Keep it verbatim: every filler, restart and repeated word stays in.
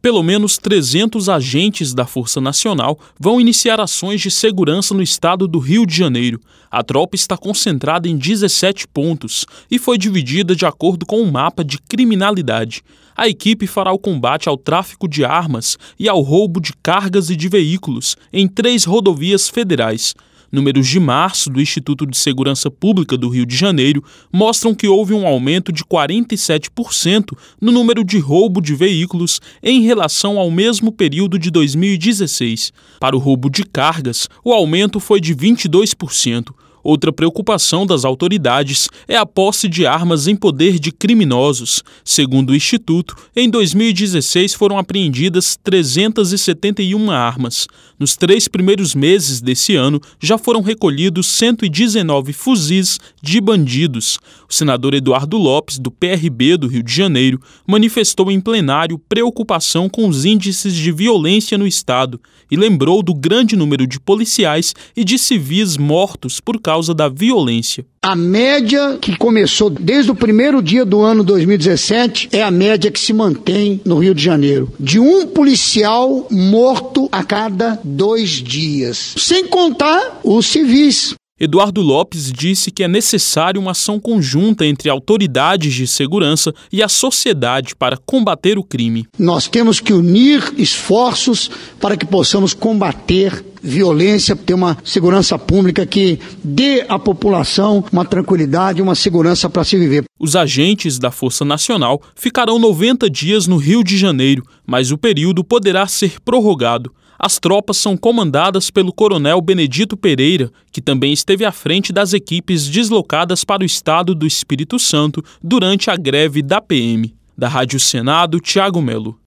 Pelo menos trezentos agentes da Força Nacional vão iniciar ações de segurança no estado do Rio de Janeiro. A tropa está concentrada em dezessete pontos e foi dividida de acordo com um mapa de criminalidade. A equipe fará o combate ao tráfico de armas e ao roubo de cargas e de veículos em três rodovias federais. Números de março do Instituto de Segurança Pública do Rio de Janeiro mostram que houve um aumento de quarenta e sete por cento no número de roubo de veículos em relação ao mesmo período de dois mil e dezesseis. Para o roubo de cargas, o aumento foi de vinte e dois por cento. Outra preocupação das autoridades é a posse de armas em poder de criminosos. Segundo o Instituto, em dois mil e dezesseis foram apreendidas trezentas e setenta e uma armas. Nos três primeiros meses desse ano, já foram recolhidos cento e dezenove fuzis de bandidos. O senador Eduardo Lopes, do P R B do Rio de Janeiro, manifestou em plenário preocupação com os índices de violência no estado e lembrou do grande número de policiais e de civis mortos por causa da violência. A média que começou desde o primeiro dia do ano dois mil e dezessete é a média que se mantém no Rio de Janeiro, de um policial morto a cada dois dias, sem contar os civis. Eduardo Lopes disse que é necessário uma ação conjunta entre autoridades de segurança e a sociedade para combater o crime. Nós temos que unir esforços para que possamos combater violência, ter uma segurança pública que dê à população uma tranquilidade, uma segurança para se viver. Os agentes da Força Nacional ficarão noventa dias no Rio de Janeiro, mas o período poderá ser prorrogado. As tropas são comandadas pelo coronel Benedito Pereira, que também esteve à frente das equipes deslocadas para o estado do Espírito Santo durante a greve da P M. Da Rádio Senado, Tiago Melo.